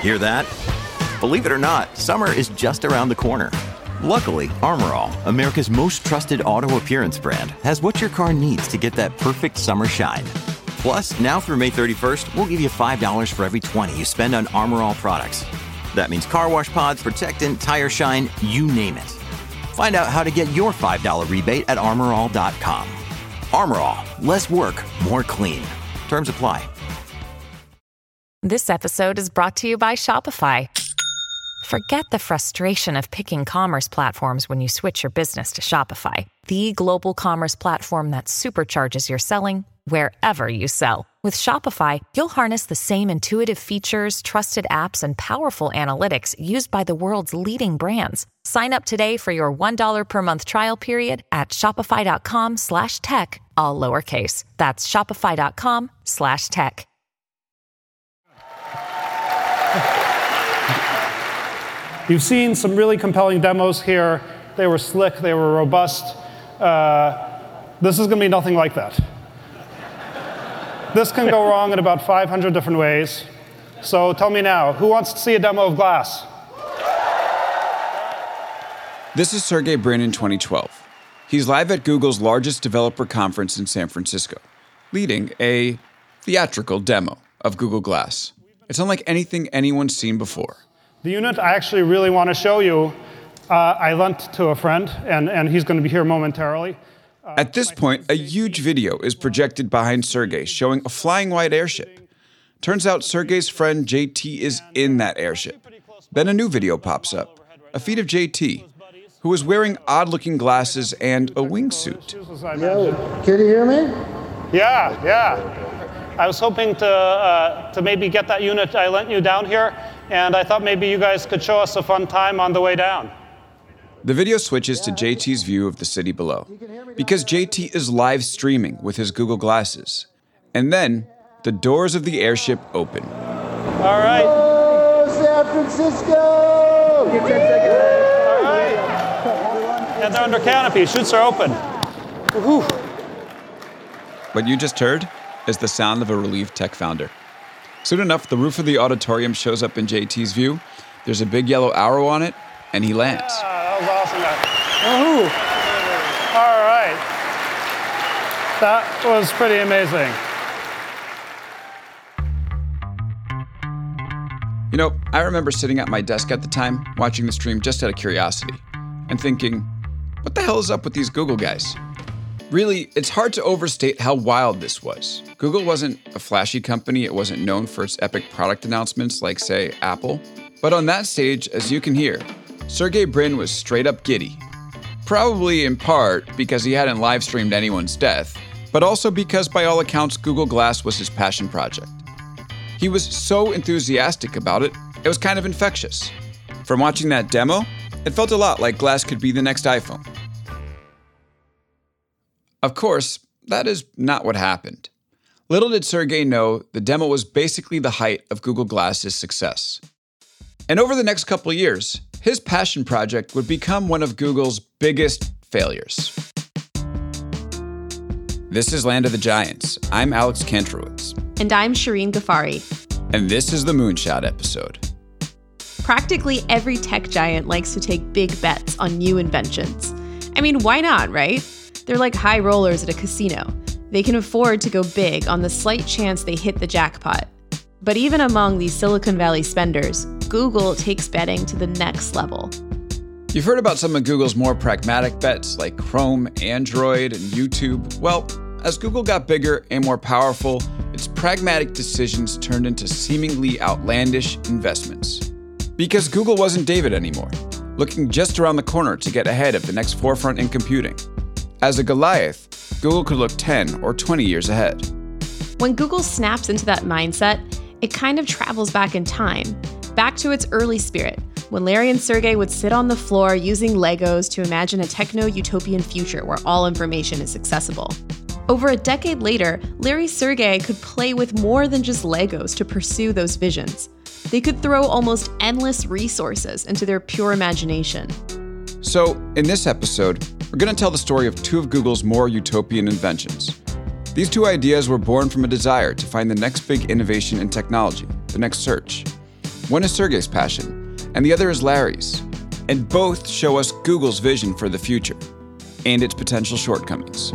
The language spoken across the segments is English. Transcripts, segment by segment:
Hear that? Believe it or not, summer is just around the corner. Luckily, Armor All, America's most trusted auto appearance brand, has what your car needs to get that perfect summer shine. Plus, now through May 31st, we'll give you $5 for every $20 you spend on Armor All products. That means car wash pods, protectant, tire shine, you name it. Find out how to get your $5 rebate at armorall.com. Armor All, less work, more clean. Terms apply. This episode is brought to you by Shopify. Forget the frustration of picking commerce platforms when you switch your business to Shopify, the global commerce platform that supercharges your selling wherever you sell. With Shopify, you'll harness the same intuitive features, trusted apps, and powerful analytics used by the world's leading brands. Sign up today for your $1 per month trial period at shopify.com/tech, all lowercase. That's shopify.com/tech. You've seen some really compelling demos here. They were slick, they were robust. This is going to be nothing like that. This can go wrong in about 500 different ways. So tell me now, who wants to see a demo of Glass? This is Sergey Brin in 2012. He's live at Google's largest developer conference in San Francisco, leading a theatrical demo of Google Glass. It's unlike anything anyone's seen before. The unit I actually really want to show you, I lent to a friend, and he's going to be here momentarily. At this point, a huge video is projected behind Sergey showing a flying white airship. Turns out Sergey's friend JT is in that airship. Then a new video pops up, a feed of JT, who is wearing odd-looking glasses and a wingsuit. Yo, can you hear me? Yeah. I was hoping to maybe get that unit I lent you down here, and I thought maybe you guys could show us a fun time on the way down. The video switches to JT's view of the city below, because JT is live streaming with his Google Glasses. And then, the doors of the airship open. All right. Oh, San Francisco! All right. And they're under canopy. Chutes are open. Woo-hoo. What you just heard is the sound of a relieved tech founder. Soon enough, the roof of the auditorium shows up in JT's view. There's a big yellow arrow on it, and he lands. Yeah, that was awesome. Woohoo! All right. That was pretty amazing. You know, I remember sitting at my desk at the time, watching the stream just out of curiosity, and thinking, what the hell is up with these Google guys? Really, it's hard to overstate how wild this was. Google wasn't a flashy company. It wasn't known for its epic product announcements like, say, Apple. But on that stage, as you can hear, Sergey Brin was straight up giddy. Probably in part because he hadn't live streamed anyone's death, but also because by all accounts, Google Glass was his passion project. He was so enthusiastic about it, it was kind of infectious. From watching that demo, it felt a lot like Glass could be the next iPhone. Of course, that is not what happened. Little did Sergey know the demo was basically the height of Google Glass's success. And over the next couple of years, his passion project would become one of Google's biggest failures. This is Land of the Giants. I'm Alex Kantrowitz. And I'm Shireen Ghaffari. And this is the Moonshot episode. Practically every tech giant likes to take big bets on new inventions. I mean, why not, right? They're like high rollers at a casino. They can afford to go big on the slight chance they hit the jackpot. But even among these Silicon Valley spenders, Google takes betting to the next level. You've heard about some of Google's more pragmatic bets like Chrome, Android, and YouTube. Well, as Google got bigger and more powerful, its pragmatic decisions turned into seemingly outlandish investments. Because Google wasn't David anymore, looking just around the corner to get ahead of the next forefront in computing. As a Goliath, Google could look 10 or 20 years ahead. When Google snaps into that mindset, it kind of travels back in time, back to its early spirit, when Larry and Sergey would sit on the floor using Legos to imagine a techno-utopian future where all information is accessible. Over a decade later, Larry Sergey could play with more than just Legos to pursue those visions. They could throw almost endless resources into their pure imagination. So, in this episode, we're going to tell the story of two of Google's more utopian inventions. These two ideas were born from a desire to find the next big innovation in technology, the next search. One is Sergey's passion, and the other is Larry's. And both show us Google's vision for the future and its potential shortcomings.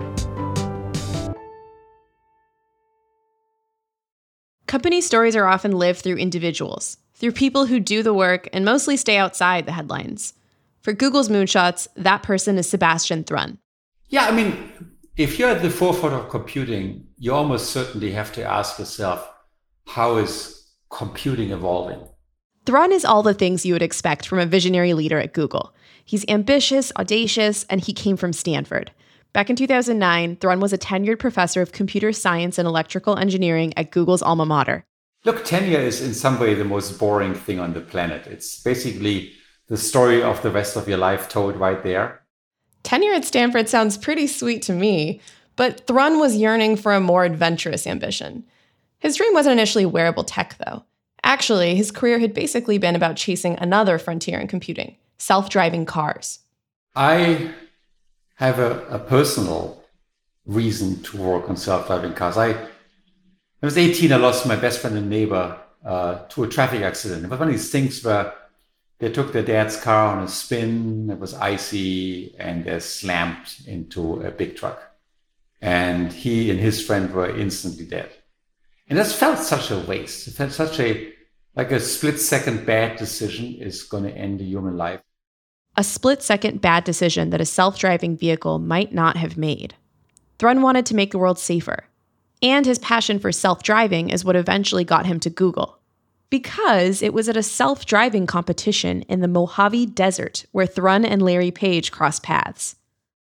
Company stories are often lived through individuals, through people who do the work and mostly stay outside the headlines. For Google's moonshots, that person is Sebastian Thrun. Yeah, I mean, if you're at the forefront of computing, you almost certainly have to ask yourself, how is computing evolving? Thrun is all the things you would expect from a visionary leader at Google. He's ambitious, audacious, and he came from Stanford. Back in 2009, Thrun was a tenured professor of computer science and electrical engineering at Google's alma mater. Look, tenure is in some way the most boring thing on the planet. It's basically the story of the rest of your life told right there. Tenure at Stanford sounds pretty sweet to me, but Thrun was yearning for a more adventurous ambition. His dream wasn't initially wearable tech, though. Actually, his career had basically been about chasing another frontier in computing, self-driving cars. I have a personal reason to work on self-driving cars. I was 18, I lost my best friend and neighbor to a traffic accident. It was one of these things where they took their dad's car on a spin, it was icy, and they slammed into a big truck. And he and his friend were instantly dead. And that felt such a waste. It felt such a split-second bad decision is going to end a human life. A split-second bad decision that a self-driving vehicle might not have made. Thrun wanted to make the world safer. And his passion for self-driving is what eventually got him to Google. Because it was at a self-driving competition in the Mojave Desert where Thrun and Larry Page crossed paths.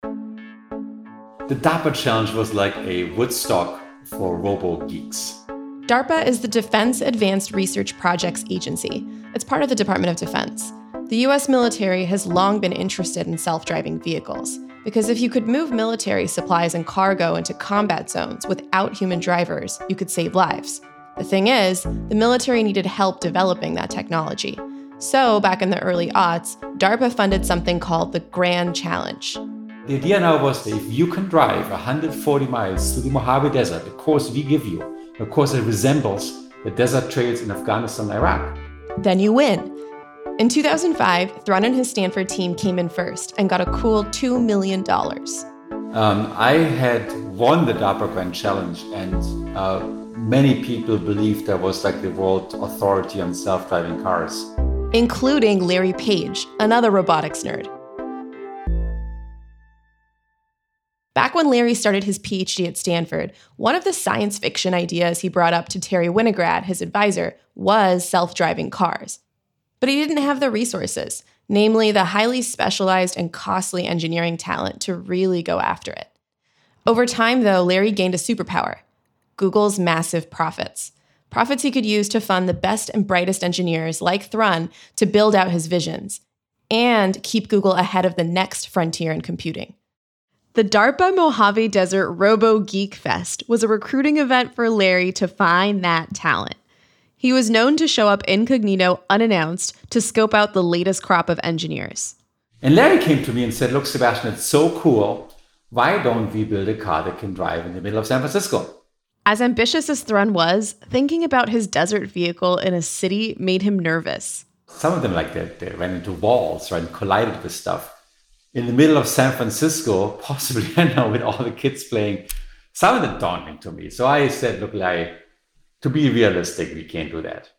The DARPA challenge was like a Woodstock for robo-geeks. DARPA is the Defense Advanced Research Projects Agency. It's part of the Department of Defense. The U.S. military has long been interested in self-driving vehicles, because if you could move military supplies and cargo into combat zones without human drivers, you could save lives. The thing is, the military needed help developing that technology. So, back in the early aughts, DARPA funded something called the Grand Challenge. The idea now was that if you can drive 140 miles through the Mojave Desert, the course we give you, a course that resembles the desert trails in Afghanistan and Iraq, then you win. In 2005, Thrun and his Stanford team came in first and got a cool $2 million. I had won the DARPA Grand Challenge, and many people believed I was like the world authority on self-driving cars. Including Larry Page, another robotics nerd. Back when Larry started his PhD at Stanford, one of the science fiction ideas he brought up to Terry Winograd, his advisor, was self-driving cars. But he didn't have the resources, namely the highly specialized and costly engineering talent to really go after it. Over time, though, Larry gained a superpower: Google's massive profits. Profits he could use to fund the best and brightest engineers like Thrun to build out his visions and keep Google ahead of the next frontier in computing. The DARPA Mojave Desert Robo Geek Fest was a recruiting event for Larry to find that talent. He was known to show up incognito, unannounced, to scope out the latest crop of engineers. And Larry came to me and said, look, Sebastian, it's so cool. Why don't we build a car that can drive in the middle of San Francisco? As ambitious as Thrun was, thinking about his desert vehicle in a city made him nervous. Some of them, like they ran into walls, right, and collided with stuff. In the middle of San Francisco, possibly, with all the kids playing, sounded daunting to me. So I said, look, Larry, to be realistic, we can't do that.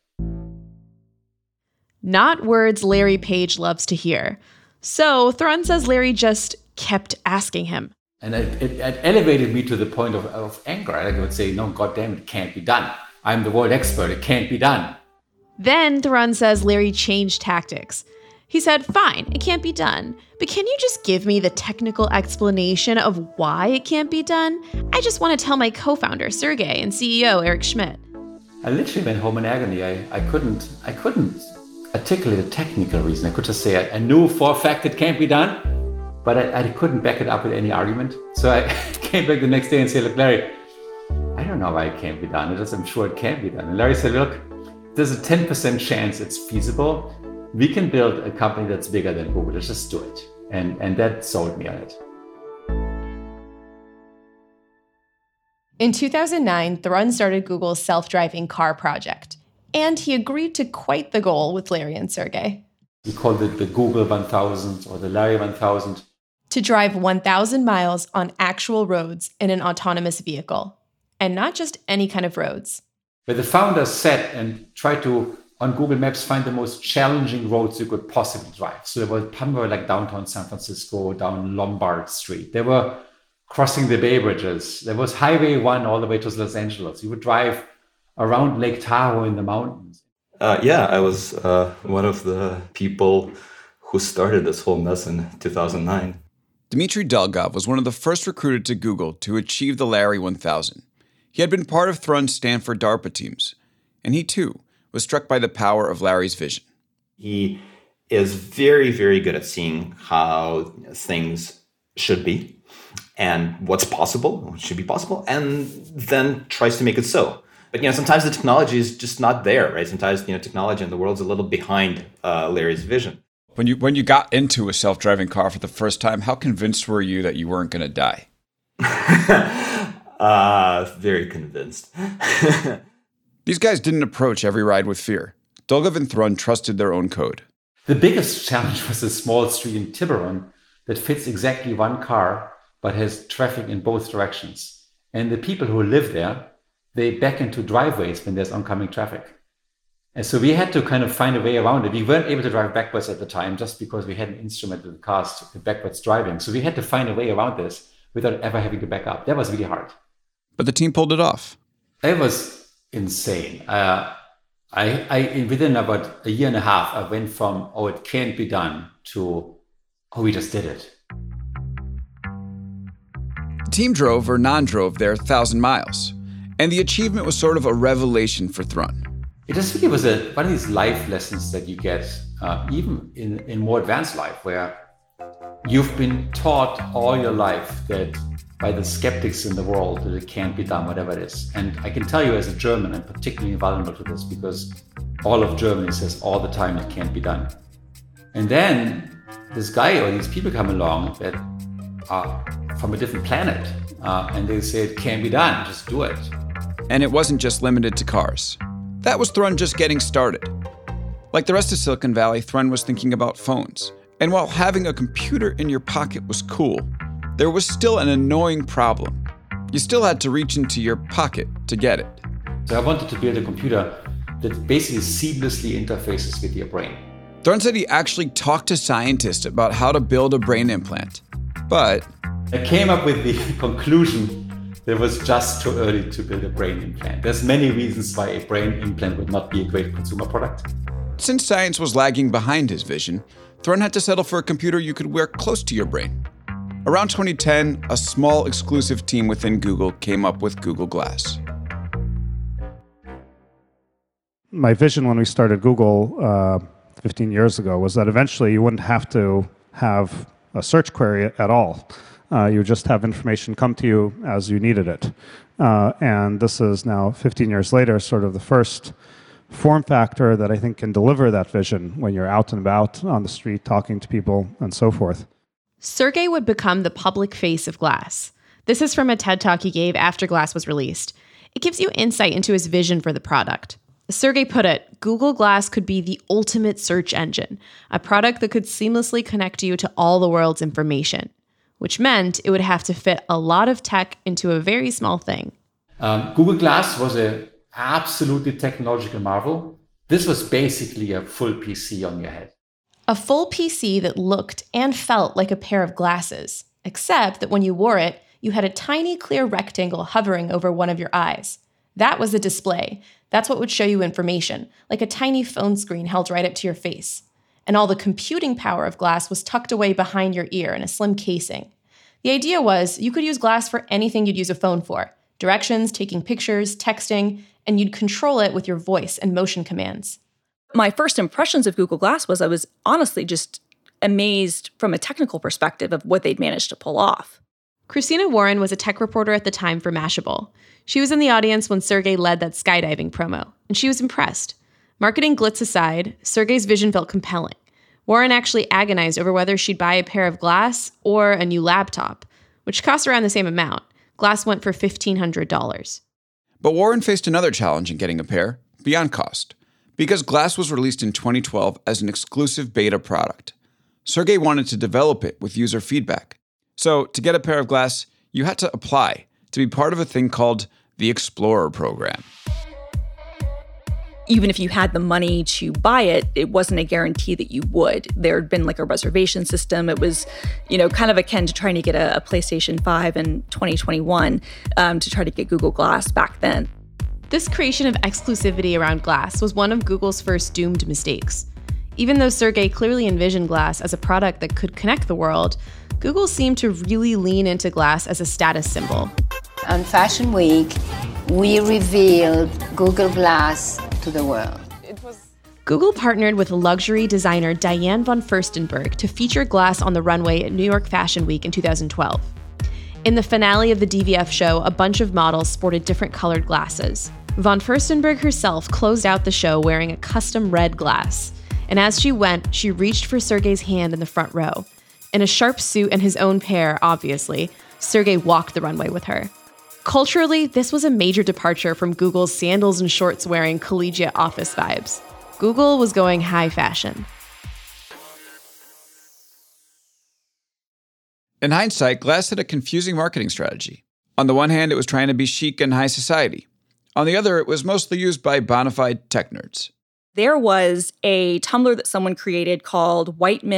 Not words Larry Page loves to hear. So Thrun says Larry just kept asking him. And it elevated me to the point of anger. I would say, no, goddamn, it can't be done. I'm the world expert. It can't be done. Then Thrun says Larry changed tactics. He said, fine, it can't be done, but can you just give me the technical explanation of why it can't be done? I just want to tell my co-founder, Sergey, and CEO, Eric Schmidt. I literally went home in agony. I couldn't articulate a technical reason. I could just say I knew for a fact it can't be done, but I couldn't back it up with any argument. So I came back the next day and said, look, Larry, I don't know why it can't be done. I'm sure it can be done. And Larry said, look, there's a 10% chance it's feasible. We can build a company that's bigger than Google. Let's just do it. And that sold me on it. In 2009, Thrun started Google's self-driving car project. And he agreed to quite the goal with Larry and Sergey. We called it the Google 1000 or the Larry 1000. To drive 1,000 miles on actual roads in an autonomous vehicle. And not just any kind of roads. Where the founders sat and tried to, on Google Maps, find the most challenging roads you could possibly drive. So some were like downtown San Francisco, down Lombard Street. They were crossing the Bay Bridges. There was Highway 1 all the way to Los Angeles. You would drive around Lake Tahoe in the mountains. I was one of the people who started this whole mess in 2009. Dmitry Dolgov was one of the first recruited to Google to achieve the Larry 1000. He had been part of Thrun's Stanford DARPA teams, and he too was struck by the power of Larry's vision. He is very, very good at seeing how things should be and what's possible, what should be possible, and then tries to make it so. But, sometimes the technology is just not there, right? Sometimes, technology in the world's a little behind Larry's vision. When you got into a self-driving car for the first time, how convinced were you that you weren't going to die? Very convinced. These guys didn't approach every ride with fear. Dolgov and Thrun trusted their own code. The biggest challenge was a small street in Tiburon that fits exactly one car, but has traffic in both directions. And the people who live there, they back into driveways when there's oncoming traffic. And so we had to kind of find a way around it. We weren't able to drive backwards at the time just because we hadn't instrumented the cars to backwards driving. So we had to find a way around this without ever having to back up. That was really hard. But the team pulled it off. It was insane. Within about a year and a half, I went from, it can't be done, to, we just did it. The team drove or non-drove their 1,000 miles. And the achievement was sort of a revelation for Thrun. It just really was one of these life lessons that you get even in more advanced life, where you've been taught all your life that by the skeptics in the world that it can't be done, whatever it is. And I can tell you as a German, I'm particularly vulnerable to this because all of Germany says all the time it can't be done. And then this guy or these people come along that are from a different planet and they say it can't be done, just do it. And it wasn't just limited to cars. That was Thrun just getting started. Like the rest of Silicon Valley, Thrun was thinking about phones. And while having a computer in your pocket was cool, there was still an annoying problem. You still had to reach into your pocket to get it. So I wanted to build a computer that basically seamlessly interfaces with your brain. Thrun said he actually talked to scientists about how to build a brain implant. But I came up with the conclusion that it was just too early to build a brain implant. There's many reasons why a brain implant would not be a great consumer product. Since science was lagging behind his vision, Thrun had to settle for a computer you could wear close to your brain. Around 2010, a small exclusive team within Google came up with Google Glass. My vision when we started Google 15 years ago was that eventually you wouldn't have to have a search query at all. You would just have information come to you as you needed it. And this is now, 15 years later, sort of the first form factor that I think can deliver that vision when you're out and about on the street talking to people and so forth. Sergey would become the public face of Glass. This is from a TED Talk he gave after Glass was released. It gives you insight into his vision for the product. Sergey put it, Google Glass could be the ultimate search engine, a product that could seamlessly connect you to all the world's information, which meant it would have to fit a lot of tech into a very small thing. Google Glass was an absolutely technological marvel. This was basically a full PC on your head. A full PC that looked and felt like a pair of glasses, except that when you wore it, you had a tiny clear rectangle hovering over one of your eyes. That was a display. That's what would show you information, like a tiny phone screen held right up to your face. And all the computing power of Glass was tucked away behind your ear in a slim casing. The idea was you could use Glass for anything you'd use a phone for. Directions, taking pictures, texting, and you'd control it with your voice and motion commands. My first impressions of Google Glass was I was honestly just amazed from a technical perspective of what they'd managed to pull off. Christina Warren was a tech reporter at the time for Mashable. She was in the audience when Sergey led that skydiving promo, and she was impressed. Marketing glitz aside, Sergey's vision felt compelling. Warren actually agonized over whether she'd buy a pair of Glass or a new laptop, which cost around the same amount. Glass went for $1,500. But Warren faced another challenge in getting a pair, beyond cost. Because Glass was released in 2012 as an exclusive beta product. Sergey wanted to develop it with user feedback. So to get a pair of Glass, you had to apply to be part of a thing called the Explorer program. Even if you had the money to buy it, it wasn't a guarantee that you would. There had been like a reservation system. It was, kind of akin to trying to get a PlayStation 5 in 2021 to try to get Google Glass back then. This creation of exclusivity around Glass was one of Google's first doomed mistakes. Even though Sergey clearly envisioned Glass as a product that could connect the world, Google seemed to really lean into Glass as a status symbol. On Fashion Week, we revealed Google Glass to the world. Google partnered with luxury designer Diane von Furstenberg to feature Glass on the runway at New York Fashion Week in 2012. In the finale of the DVF show, a bunch of models sported different colored glasses. Von Furstenberg herself closed out the show wearing a custom red glass. And as she went, she reached for Sergey's hand in the front row. In a sharp suit and his own pair, obviously, Sergey walked the runway with her. Culturally, this was a major departure from Google's sandals and shorts wearing collegiate office vibes. Google was going high fashion. In hindsight, Glass had a confusing marketing strategy. On the one hand, it was trying to be chic and high society. On the other, it was mostly used by bona fide tech nerds. There was a Tumblr that someone created called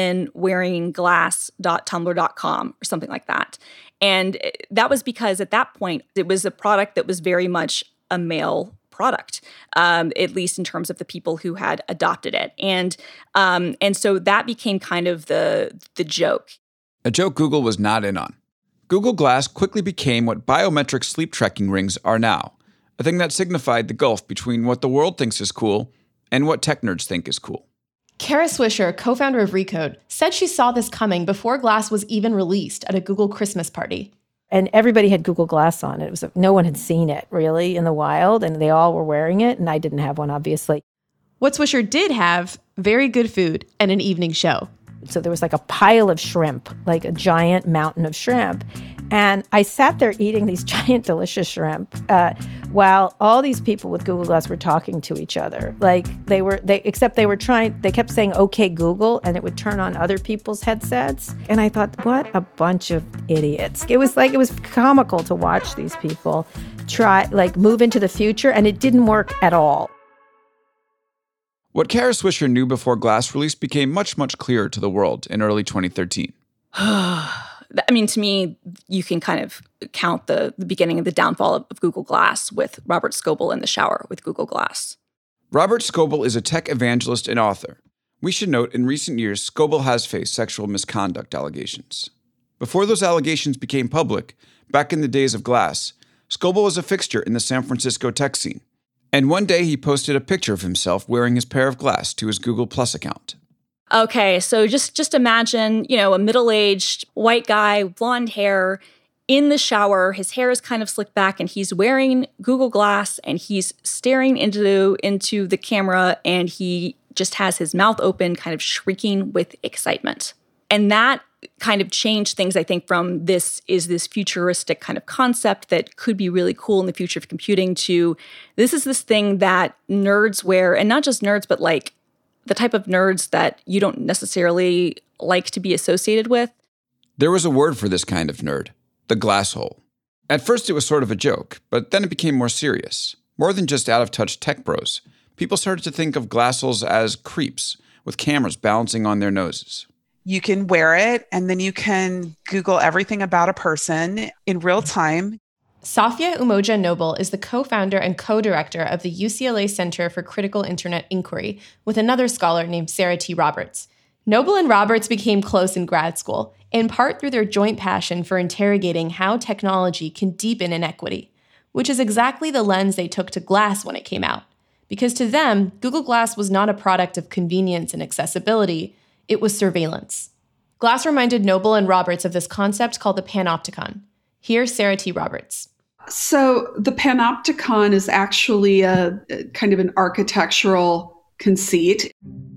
whitemenwearingglass.tumblr.com or something like that. And that was because at that point, it was a product that was very much a male product, at least in terms of the people who had adopted it. And so that became kind of the joke. A joke Google was not in on. Google Glass quickly became what biometric sleep tracking rings are now, a thing that signified the gulf between what the world thinks is cool and what tech nerds think is cool. Kara Swisher, co-founder of Recode, said she saw this coming before Glass was even released at a Google Christmas party. And everybody had Google Glass on. No one had seen it, really, in the wild, and they all were wearing it, and I didn't have one, obviously. What Swisher did have, very good food and an evening show. So there was like a pile of shrimp, like a giant mountain of shrimp. And I sat there eating these giant, delicious shrimp while all these people with Google Glass were talking to each other. Like they kept saying, "Okay, Google," and it would turn on other people's headsets. And I thought, what a bunch of idiots. It was comical to watch these people move into the future, and it didn't work at all. What Kara Swisher knew before Glass release became much, much clearer to the world in early 2013. I mean, to me, you can kind of count the beginning of the downfall of Google Glass with Robert Scoble in the shower with Google Glass. Robert Scoble is a tech evangelist and author. We should note, in recent years, Scoble has faced sexual misconduct allegations. Before those allegations became public, back in the days of Glass, Scoble was a fixture in the San Francisco tech scene. And one day he posted a picture of himself wearing his pair of Glass to his Google Plus account. Okay, so just imagine, a middle-aged white guy, blonde hair, in the shower. His hair is kind of slicked back, and he's wearing Google Glass, and he's staring into the camera, and he just has his mouth open, kind of shrieking with excitement. And that kind of changed things, I think, from this futuristic kind of concept that could be really cool in the future of computing to this is this thing that nerds wear, and not just nerds, but like the type of nerds that you don't necessarily like to be associated with. There was a word for this kind of nerd, the glasshole. At first it was sort of a joke, but then it became more serious. More than just out-of-touch tech bros, people started to think of glassholes as creeps with cameras balancing on their noses. You can wear it, and then you can Google everything about a person in real time. Safia Umoja Noble is the co-founder and co-director of the UCLA Center for Critical Internet Inquiry with another scholar named Sarah T. Roberts. Noble and Roberts became close in grad school, in part through their joint passion for interrogating how technology can deepen inequity, which is exactly the lens they took to Glass when it came out. Because to them, Google Glass was not a product of convenience and accessibility, it was surveillance. Glass reminded Noble and Roberts of this concept called the panopticon. Here's Sarah T. Roberts. So the panopticon is actually a kind of an architectural conceit.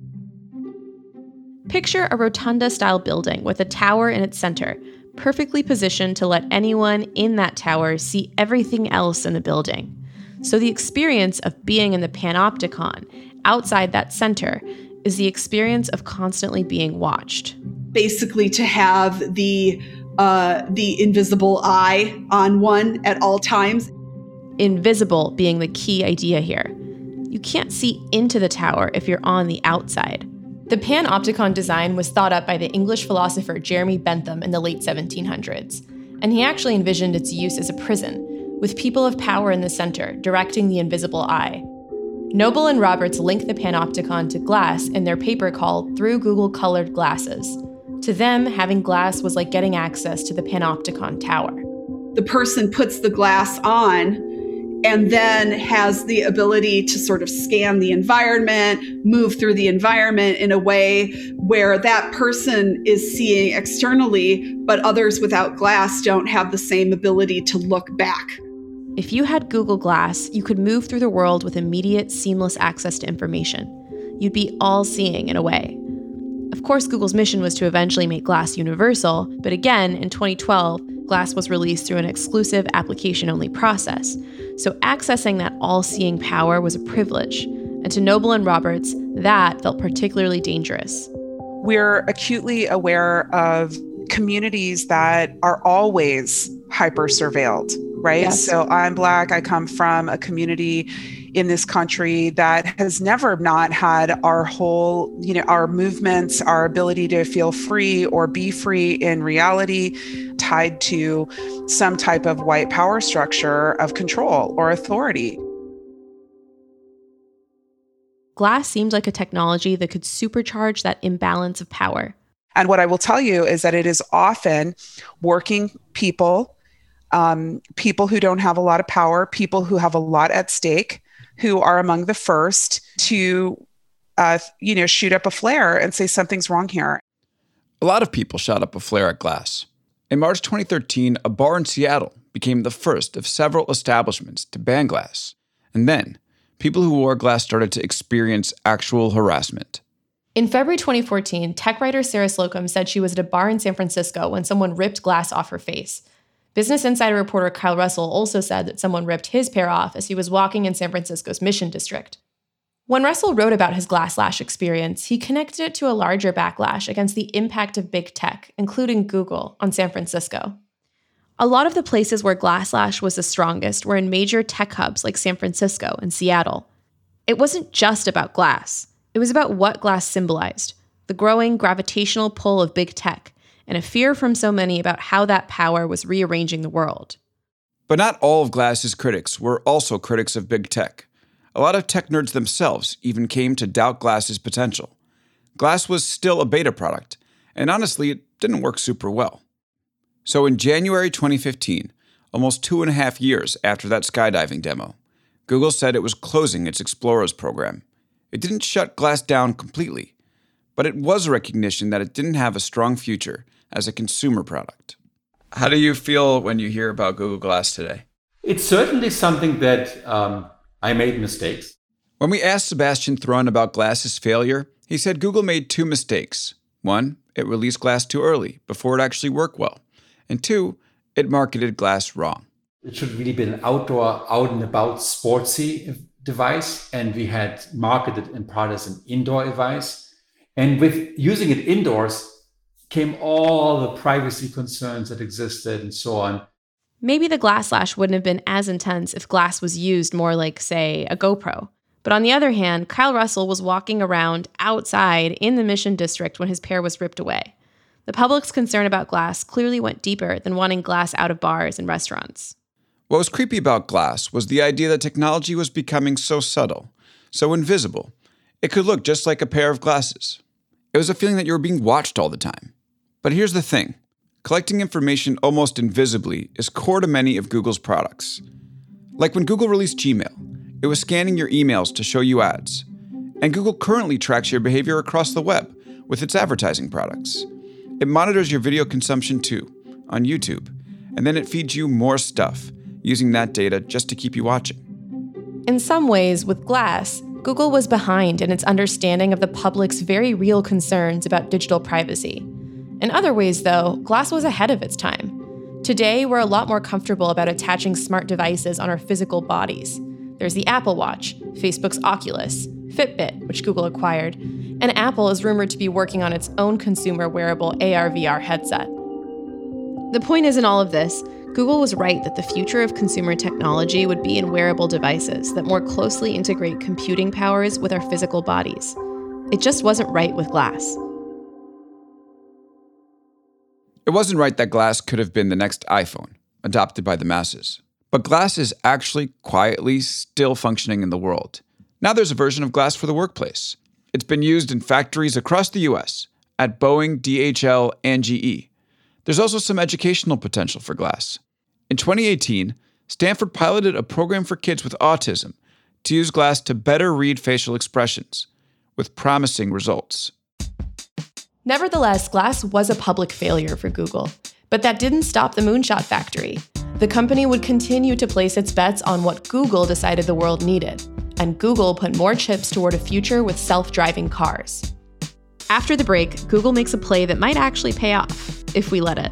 Picture a rotunda-style building with a tower in its center, perfectly positioned to let anyone in that tower see everything else in the building. So the experience of being in the panopticon outside that center is the experience of constantly being watched. Basically, to have the invisible eye on one at all times. Invisible being the key idea here. You can't see into the tower if you're on the outside. The panopticon design was thought up by the English philosopher Jeremy Bentham in the late 1700s, and he actually envisioned its use as a prison, with people of power in the center directing the invisible eye. Noble and Roberts linked the panopticon to glass in their paper called Through Google Colored Glasses. To them, having glass was like getting access to the panopticon tower. The person puts the glass on and then has the ability to sort of scan the environment, move through the environment in a way where that person is seeing externally, but others without glass don't have the same ability to look back. If you had Google Glass, you could move through the world with immediate, seamless access to information. You'd be all-seeing in a way. Of course, Google's mission was to eventually make Glass universal, but again, in 2012, Glass was released through an exclusive application-only process. So accessing that all-seeing power was a privilege, and to Noble and Roberts, that felt particularly dangerous. We're acutely aware of communities that are always hyper-surveilled, right? Yes. So I'm Black, I come from a community in this country that has never not had our whole, our movements, our ability to feel free or be free in reality tied to some type of white power structure of control or authority. Glass seemed like a technology that could supercharge that imbalance of power. And what I will tell you is that it is often working people, people who don't have a lot of power, people who have a lot at stake, who are among the first to, shoot up a flare and say something's wrong here. A lot of people shot up a flare at Glass. In March 2013, a bar in Seattle became the first of several establishments to ban Glass. And then, people who wore Glass started to experience actual harassment. In February 2014, tech writer Sarah Slocum said she was at a bar in San Francisco when someone ripped glass off her face. Business Insider reporter Kyle Russell also said that someone ripped his pair off as he was walking in San Francisco's Mission District. When Russell wrote about his glass lash experience, he connected it to a larger backlash against the impact of big tech, including Google, on San Francisco. A lot of the places where glass lash was the strongest were in major tech hubs like San Francisco and Seattle. It wasn't just about glass. It was about what glass symbolized, the growing gravitational pull of big tech, and a fear from so many about how that power was rearranging the world. But not all of Glass's critics were also critics of big tech. A lot of tech nerds themselves even came to doubt Glass's potential. Glass was still a beta product, and honestly, it didn't work super well. So in January 2015, almost 2.5 years after that skydiving demo, Google said it was closing its Explorers program. It didn't shut Glass down completely, but it was a recognition that it didn't have a strong future as a consumer product. How do you feel when you hear about Google Glass today? It's certainly something that I made mistakes. When we asked Sebastian Thrun about Glass's failure, he said Google made 2 mistakes. 1, it released Glass too early, before it actually worked well. And 2, it marketed Glass wrong. It should really be an outdoor, out and about sportsy device, and we had marketed in part as an indoor device. And with using it indoors came all the privacy concerns that existed and so on. Maybe the glass lash wouldn't have been as intense if glass was used more like, say, a GoPro. But on the other hand, Kyle Russell was walking around outside in the Mission District when his pair was ripped away. The public's concern about glass clearly went deeper than wanting glass out of bars and restaurants. What was creepy about Glass was the idea that technology was becoming so subtle, so invisible, it could look just like a pair of glasses. It was a feeling that you were being watched all the time. But here's the thing. Collecting information almost invisibly is core to many of Google's products. Like when Google released Gmail, it was scanning your emails to show you ads. And Google currently tracks your behavior across the web with its advertising products. It monitors your video consumption too, on YouTube, and then it feeds you more stuff, using that data just to keep you watching. In some ways, with Glass, Google was behind in its understanding of the public's very real concerns about digital privacy. In other ways, though, Glass was ahead of its time. Today, we're a lot more comfortable about attaching smart devices on our physical bodies. There's the Apple Watch, Facebook's Oculus, Fitbit, which Google acquired, and Apple is rumored to be working on its own consumer wearable AR/VR headset. The point is, in all of this, Google was right that the future of consumer technology would be in wearable devices that more closely integrate computing powers with our physical bodies. It just wasn't right with glass. It wasn't right that glass could have been the next iPhone, adopted by the masses. But glass is actually quietly still functioning in the world. Now there's a version of glass for the workplace. It's been used in factories across the US, at Boeing, DHL, and GE. There's also some educational potential for glass. In 2018, Stanford piloted a program for kids with autism to use glass to better read facial expressions, with promising results. Nevertheless, glass was a public failure for Google, but that didn't stop the moonshot factory. The company would continue to place its bets on what Google decided the world needed, and Google put more chips toward a future with self-driving cars. After the break, Google makes a play that might actually pay off, if we let it.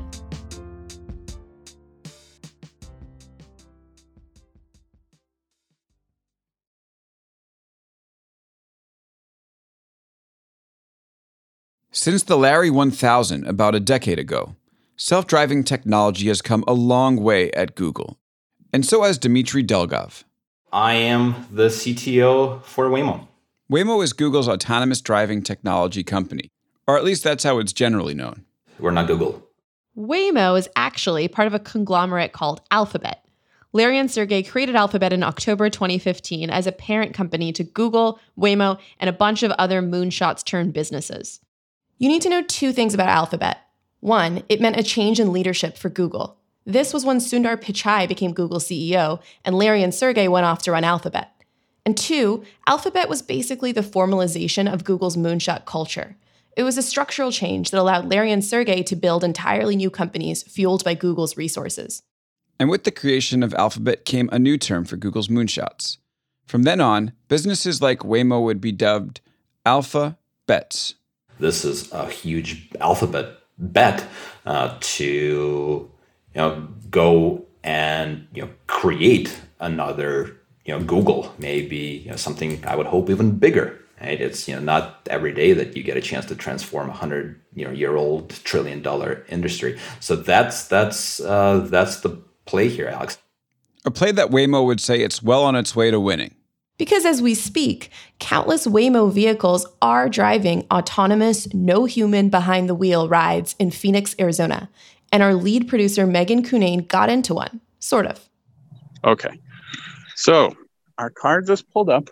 Since the Larry 1000 about a decade ago, self-driving technology has come a long way at Google, and so has Dmitry Delgov. I am the CTO for Waymo. Waymo is Google's autonomous driving technology company, or at least that's how it's generally known. We're not Google. Waymo is actually part of a conglomerate called Alphabet. Larry and Sergey created Alphabet in October 2015 as a parent company to Google, Waymo, and a bunch of other moonshots-turned businesses. You need to know two things about Alphabet. One, it meant a change in leadership for Google. This was when Sundar Pichai became Google's CEO, and Larry and Sergey went off to run Alphabet. And two, Alphabet was basically the formalization of Google's moonshot culture. It was a structural change that allowed Larry and Sergey to build entirely new companies fueled by Google's resources. And with the creation of Alphabet came a new term for Google's moonshots. From then on, businesses like Waymo would be dubbed Alpha Bets. This is a huge Alphabet bet to go and create another Google, maybe something I would hope even bigger. Right? It's not every day that you get a chance to transform a 100-year-old $1 trillion industry. So that's the play here, Alex. A play that Waymo would say it's well on its way to winning. Because as we speak, countless Waymo vehicles are driving autonomous, no human behind the wheel rides in Phoenix, Arizona. And our lead producer, Megan Cunane, got into one, sort of. Okay. So our car just pulled up,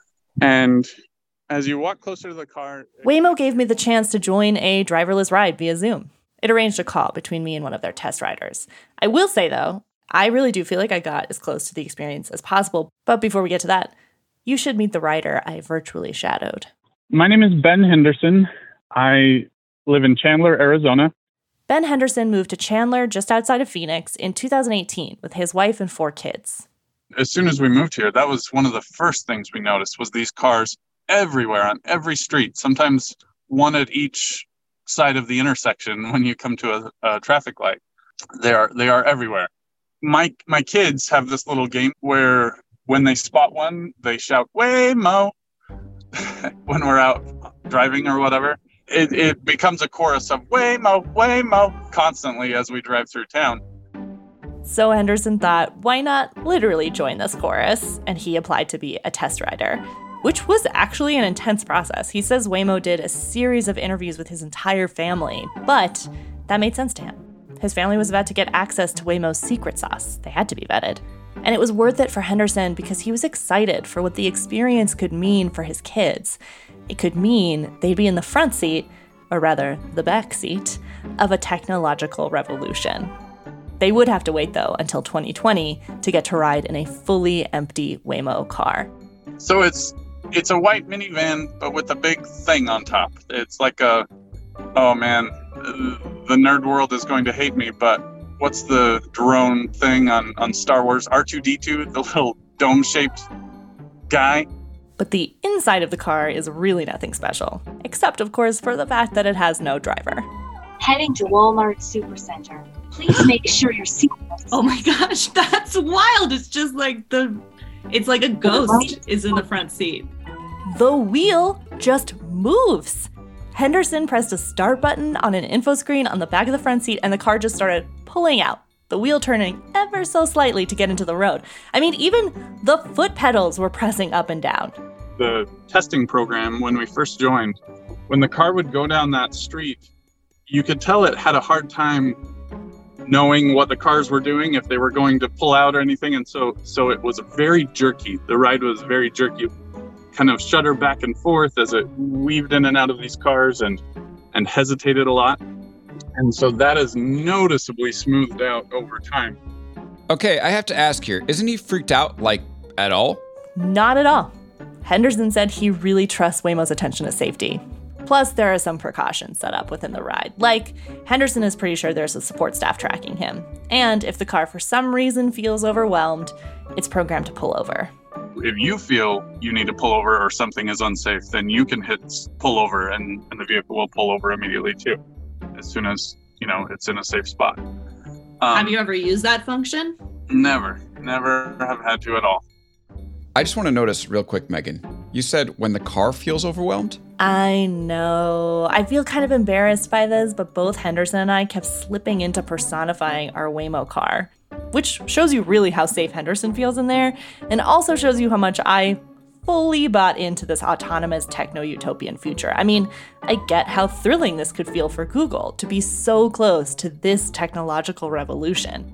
and as you walk closer to the car... Waymo gave me the chance to join a driverless ride via Zoom. It arranged a call between me and one of their test riders. I will say, though, I really do feel like I got as close to the experience as possible. But before we get to that, you should meet the rider I virtually shadowed. My name is Ben Henderson. I live in Chandler, Arizona. Ben Henderson moved to Chandler just outside of Phoenix in 2018 with his wife and 4 kids. As soon as we moved here, that was one of the first things we noticed was these cars everywhere on every street, sometimes one at each side of the intersection when you come to a traffic light. They are everywhere. My kids have this little game where when they spot one, they shout, "Waymo," when we're out driving or whatever. It becomes a chorus of "Waymo, Waymo" constantly as we drive through town. So Henderson thought, why not literally join this chorus? And he applied to be a test rider, which was actually an intense process. He says Waymo did a series of interviews with his entire family, but that made sense to him. His family was about to get access to Waymo's secret sauce. They had to be vetted. And it was worth it for Henderson because he was excited for what the experience could mean for his kids. It could mean they'd be in the front seat, or rather, the back seat, of a technological revolution. They would have to wait, though, until 2020 to get to ride in a fully empty Waymo car. So it's a white minivan, but with a big thing on top. It's like oh man, the nerd world is going to hate me, but what's the drone thing on Star Wars? R2-D2, the little dome-shaped guy? But the inside of the car is really nothing special, except, of course, for the fact that it has no driver. Heading to Walmart Supercenter. Please make sure your seatbelt. Oh my gosh, that's wild. It's just like it's like a ghost is in the front seat. the wheel just moves. Henderson pressed a start button on an info screen on the back of the front seat, and the car just started pulling out, the wheel turning ever so slightly to get into the road. I mean, even the foot pedals were pressing up and down. The testing program, when we first joined, when the car would go down that street, you could tell it had a hard time knowing what the cars were doing, if they were going to pull out or anything. And so it was very jerky. The ride was very jerky, kind of shudder back and forth as it weaved in and out of these cars and hesitated a lot. And so that is noticeably smoothed out over time. Okay, I have to ask here, isn't he freaked out, like, at all? Not at all. Henderson said he really trusts Waymo's attention to safety. Plus, there are some precautions set up within the ride. Like, Henderson is pretty sure there's a support staff tracking him. And if the car for some reason feels overwhelmed, it's programmed to pull over. If you feel you need to pull over or something is unsafe, then you can hit pull over and the vehicle will pull over immediately too, as soon as, it's in a safe spot. Have you ever used that function? Never have had to at all. I just want to notice real quick, Megan. You said when the car feels overwhelmed? I know. I feel kind of embarrassed by this, but both Henderson and I kept slipping into personifying our Waymo car, which shows you really how safe Henderson feels in there, and also shows you how much I fully bought into this autonomous techno-utopian future. I mean, I get how thrilling this could feel for Google to be so close to this technological revolution.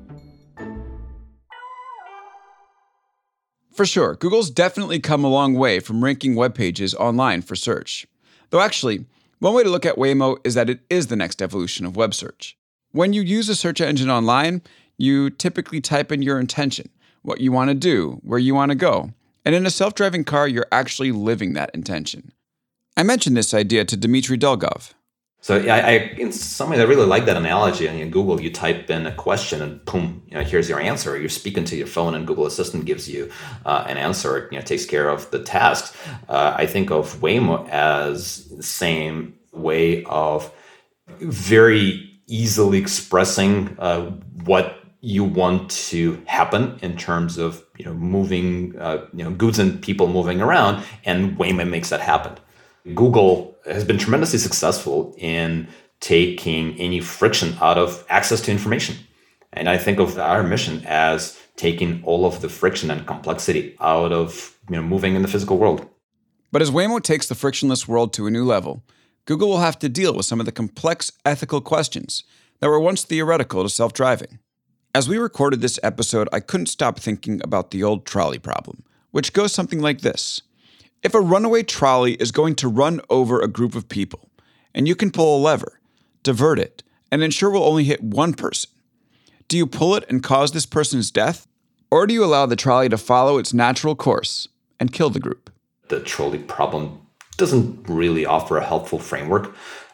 For sure, Google's definitely come a long way from ranking web pages online for search. Though actually, one way to look at Waymo is that it is the next evolution of web search. When you use a search engine online, you typically type in your intention, what you want to do, where you want to go. And in a self-driving car, you're actually living that intention. I mentioned this idea to Dmitry Dolgov. So I in some ways, I really like that analogy. In Google, you type in a question and boom, here's your answer. You're speaking to your phone and Google Assistant gives you an answer. It takes care of the tasks. I think of Waymo as the same way of very easily expressing what you want to happen in terms of moving goods and people moving around, and Waymo makes that happen. Google has been tremendously successful in taking any friction out of access to information. And I think of our mission as taking all of the friction and complexity out of moving in the physical world. But as Waymo takes the frictionless world to a new level, Google will have to deal with some of the complex ethical questions that were once theoretical to self-driving. As we recorded this episode, I couldn't stop thinking about the old trolley problem, which goes something like this. If a runaway trolley is going to run over a group of people, and you can pull a lever, divert it, and ensure we'll only hit one person, do you pull it and cause this person's death? Or do you allow the trolley to follow its natural course and kill the group? The trolley problem doesn't really offer a helpful framework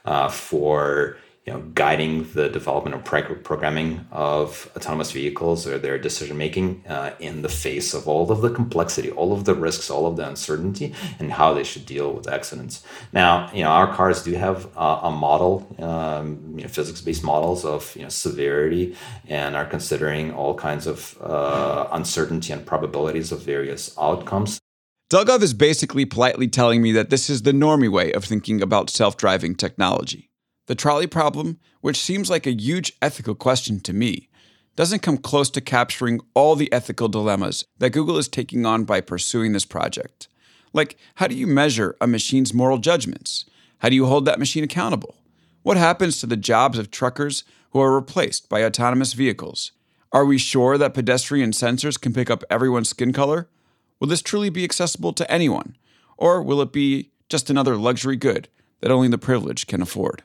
for guiding the development of programming of autonomous vehicles or their decision making in the face of all of the complexity, all of the risks, all of the uncertainty, and how they should deal with accidents. Now, our cars do have a model, physics-based models of severity, and are considering all kinds of uncertainty and probabilities of various outcomes. Dolgov is basically politely telling me that this is the normie way of thinking about self-driving technology. The trolley problem, which seems like a huge ethical question to me, doesn't come close to capturing all the ethical dilemmas that Google is taking on by pursuing this project. Like, how do you measure a machine's moral judgments? How do you hold that machine accountable? What happens to the jobs of truckers who are replaced by autonomous vehicles? Are we sure that pedestrian sensors can pick up everyone's skin color? Will this truly be accessible to anyone? Or will it be just another luxury good that only the privileged can afford?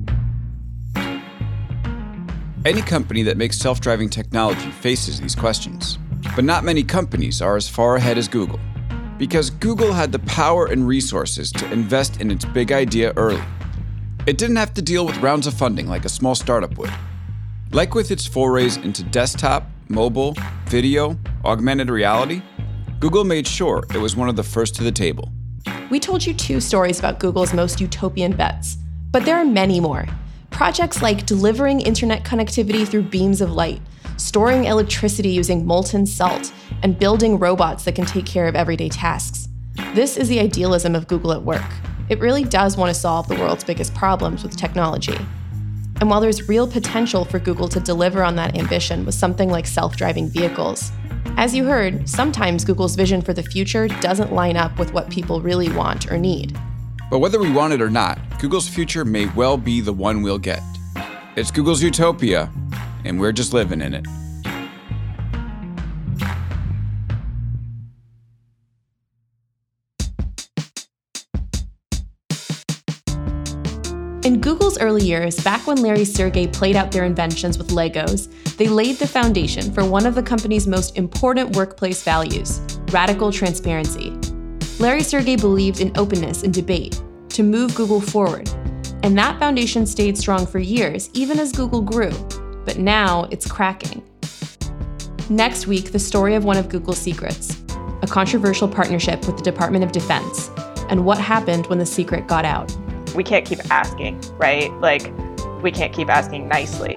Any company that makes self-driving technology faces these questions. But not many companies are as far ahead as Google. Because Google had the power and resources to invest in its big idea early. It didn't have to deal with rounds of funding like a small startup would. Like with its forays into desktop, mobile, video, augmented reality, Google made sure it was one of the first to the table. We told you 2 stories about Google's most utopian bets, but there are many more. Projects like delivering internet connectivity through beams of light, storing electricity using molten salt, and building robots that can take care of everyday tasks. This is the idealism of Google at work. It really does want to solve the world's biggest problems with technology. And while there's real potential for Google to deliver on that ambition with something like self-driving vehicles, as you heard, sometimes Google's vision for the future doesn't line up with what people really want or need. But whether we want it or not, Google's future may well be the one we'll get. It's Google's utopia, and we're just living in it. In Google's early years, back when Larry Sergey played out their inventions with Legos, they laid the foundation for one of the company's most important workplace values, radical transparency. Larry Sergey believed in openness and debate to move Google forward, and that foundation stayed strong for years, even as Google grew. But now it's cracking. Next week, the story of one of Google's secrets, a controversial partnership with the Department of Defense, and what happened when the secret got out. We can't keep asking, right? Like, we can't keep asking nicely.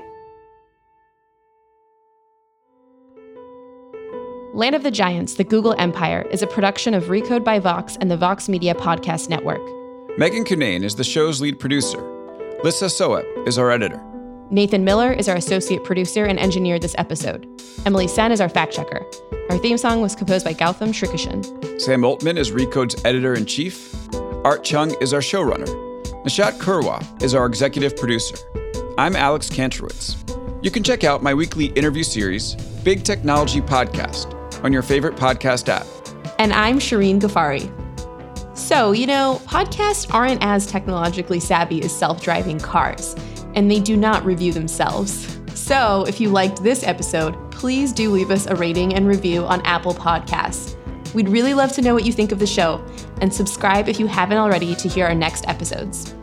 Land of the Giants, the Google Empire, is a production of Recode by Vox and the Vox Media Podcast Network. Megan Cunane is the show's lead producer. Lissa Soep is our editor. Nathan Miller is our associate producer and engineered this episode. Emily Sen is our fact-checker. Our theme song was composed by Gautam Srikishan. Sam Altman is Recode's editor-in-chief. Art Chung is our showrunner. Nishat Kurwa is our executive producer. I'm Alex Kantrowitz. You can check out my weekly interview series, Big Technology Podcast, on your favorite podcast app. And I'm Shireen Ghaffari. So, podcasts aren't as technologically savvy as self-driving cars, and they do not review themselves. So, if you liked this episode, please do leave us a rating and review on Apple Podcasts. We'd really love to know what you think of the show, and subscribe if you haven't already to hear our next episodes.